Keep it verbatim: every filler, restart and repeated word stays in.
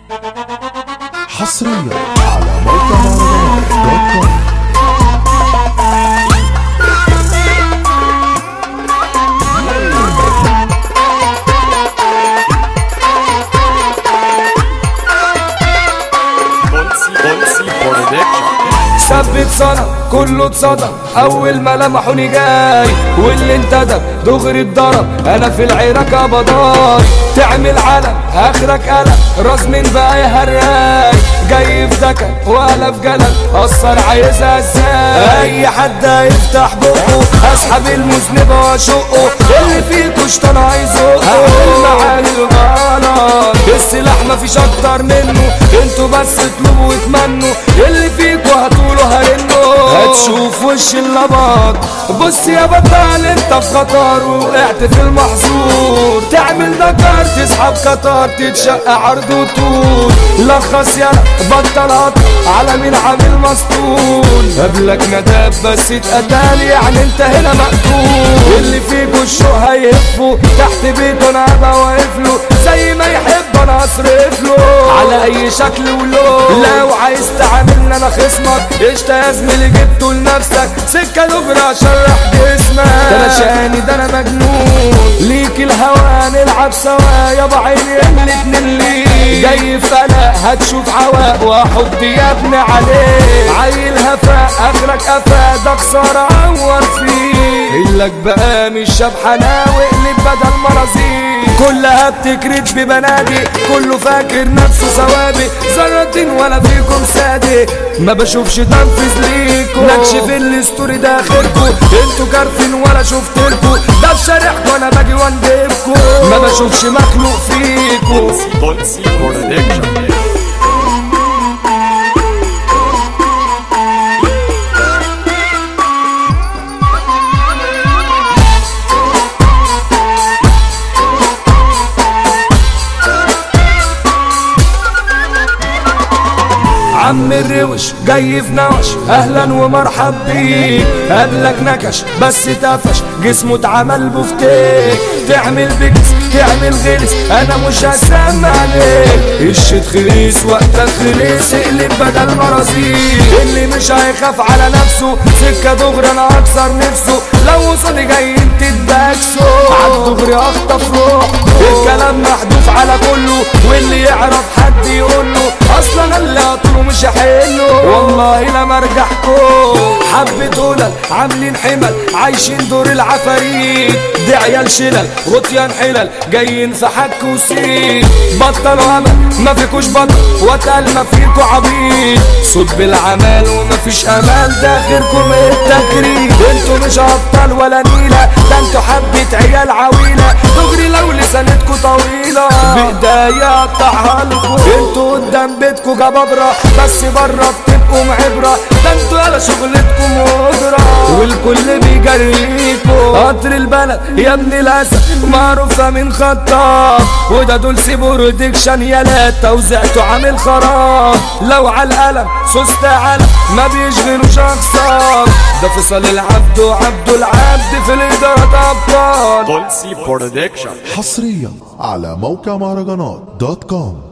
حصريا على موقع مهرجانات دوت كوم. ثبت صنع كله اتصدم اول ما لمحوني جاي، واللي انتدب دغري اتضرب. انا في العراك ابضاي تعمل علم اخرك قلم، راس من بقى هراي جاي في دكن ولا في جلد اثر عايزها ازاي. اي حد هيفتح بقه اسحب المذنبه واشقه، اللي فيكوا شطان عايزه اعمل معاني الغلط. السلاح مفيش اكتر منه، انتوا بس اطلبوا واتمنوا، اللي فيكوا هتقولوا هرنوا هتشوف وش اللبط. بص يا بطل انت في خطر وقعت في المحظور، تعمل دكار تسحب قطار تتشق عرض وطول. لخص يلا بطل قطر على مين عامل مسطول، قبلك نداب بس اتقتل يعني انت هنا مقتول. اللي فيكوا الشوق هيهفوا تحت بيته انا هبقى واقفله، زي ما يحب انا اصرف له على اي شكل ولون. لو عايز تعاملني انا خصمك قشطة يا زميلي جبته لنفسك، سكة دغري اشرح جسمك. ده انا شاني ده انا مجنون ليك الهوا نلعب سوا يابا عيني الاتنين ليك. جاي في قلق هتشوف عواق واحط يا ابني عليك، عيل هفا اخرك قفا ده خسارة عور فيه. قلك بقى مش شبحنا واقلب بدل مرازيق، كلها بتكرت ببنادق كله فاكر نفسه سوابق. ذرتين ولا فيكم صادق ما بشوفش تنفذ ليكو، نكشف الستوري ده اخركو انتوا كارفين ولا شفتلكو. ده في شارعكو انا باجي واندبكو ما بشوفش مخلوق فيكو. عم الروش جاي في نوش اهلا ومرحب بيك، قبلك نكش بس تفش جسمه اتعمل بفتيك. تعمل بكس تعمل غلس انا مش هسمع عليك، الشت خليس وقتك خليس اقلب بدل مرازيق. اللي مش هيخاف على نفسه سكة دغري انا هكسر نفسه، لو وصلي جايين تتباكسوا عالدغري اخطف روح. الكلام محذوف على كله واللي يعرف حد يقوله، اصلا اللي هطوله مش هحله والله لما ارجعكم. حبة قلل عاملين حمل عايشين دور العفاريت، دي عيال شلل غطيان حلل جايين في حك وسيك. بطلوا امل ما فيكوش بطل واتقل ما فيكوا عبيط، صوت بالعمال ومفيش امل ده غيركم التكريم. انتوا مش ابطال ولا نيلة ده انتوا حبة عيال عويلة، دغري لو لسانتكوا طويلة بايديا اقطعها لكم. انتوا قدام بيتكوا جبابرة بس برا بتبقوا معبرة، ده انتوا يالا شغلتكم مجرة والكل بيجريكوا. قطر البلد يا ابن الاسد معروفة من خطاب، وده دول سيبوا برودكشن يالا توزيعته عامل خراب. لو على القلم سوست علم ما بيشغلوا شخصات، ده فيصل العبد وعبد العبد في الادارات ابطال. حصريا على موقع مهرجانات دوت كوم.